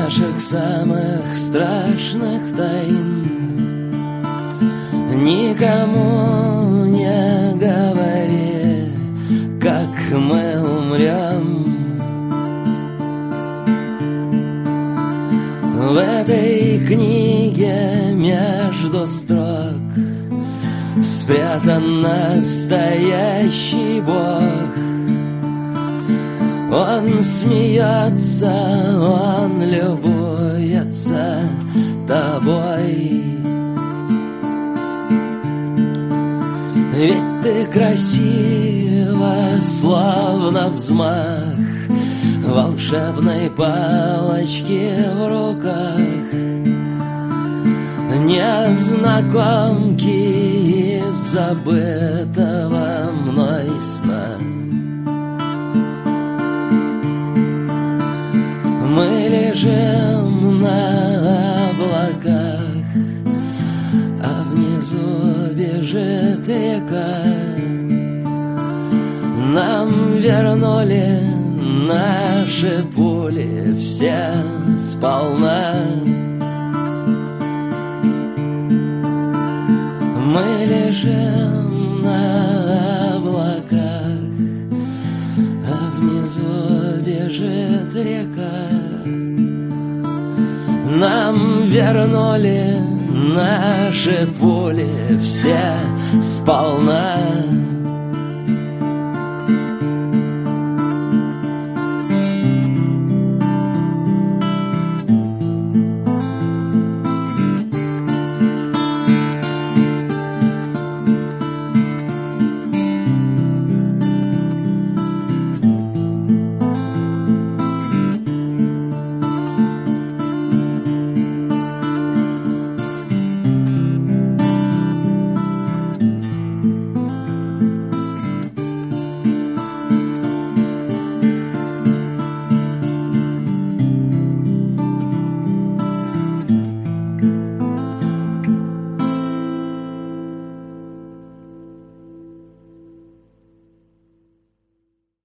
наших самых страшных тайн никому не говори, как мы умрем. В этой книге между строк спрятан настоящий Бог. Он смеется, он любуется тобой. Ведь ты красива, словно взмах волшебной палочки в руках незнакомки из забытого мной сна. Мы лежим на облаках, а внизу бежит река. Нам вернули наши пули все сполна. Мы лежим на облаках, а внизу бежит река. Нам вернули наши пули все сполна.